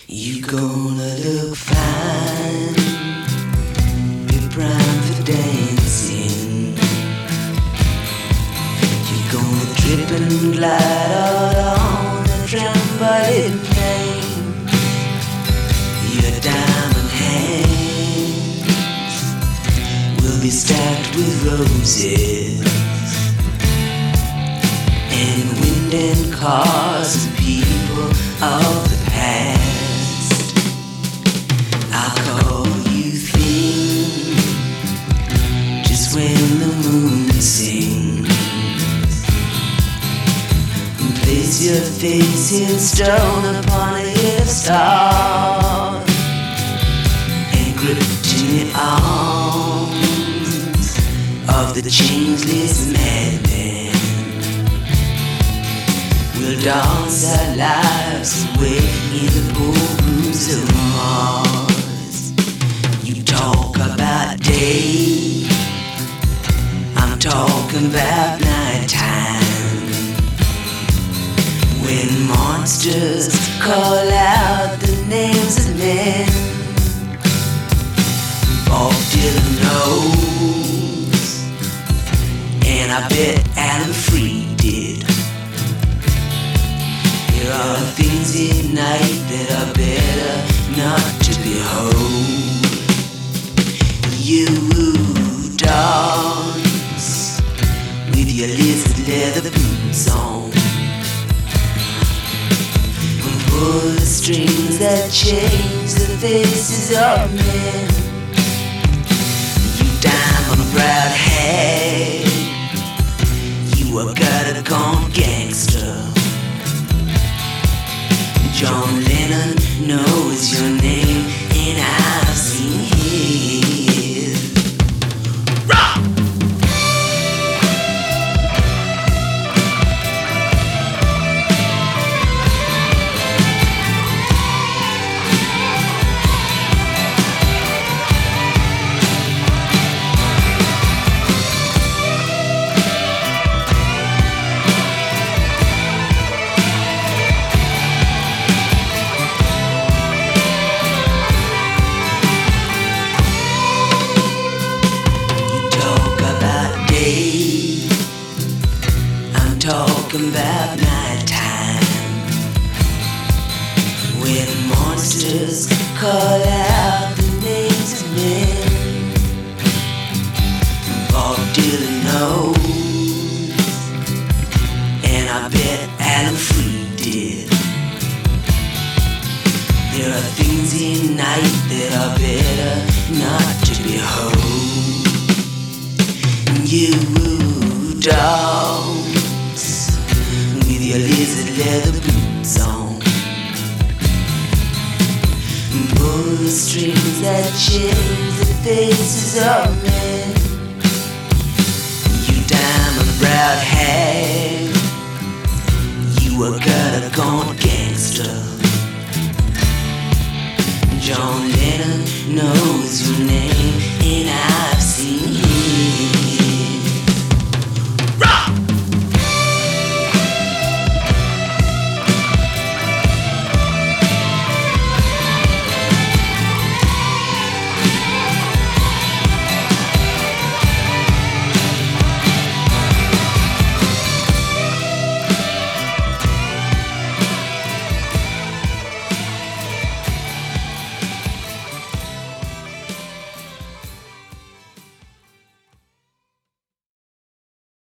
You gonna look fine, be primed for dancing. You're gonna trip and glide out on a trampoline plane. Your diamond hands will be stacked with roses, and wind and cars and people of the past. I'll call you thin just when the moon sings, and place your face in stone upon a hill of stars, and gripped in the arms of the changeless madman, we'll dance our lives away in the ballrooms of Mars. You talk about day, I'm talking about nighttime, when monsters call out the names of men. Bob Dylan knows, and I bet Alan Freed did. There are things in night that are better not to behold. You dance with your lizard leather boots on, and pull the strings that change the faces of men. You diamond proud hag, you a gutter-gone gangster. John Lennon knows your name, and I've seen his. Rock! Talking about nighttime, when monsters call out the names of men. Bob Dylan knows, and I bet Alan Freed did. There are things in night that are better not to behold. You dance with your lizard leather boots on, pull the strings that change the faces of men. You diamond browed hag, you a gutter-gone gangster. John Lennon knows your name, and I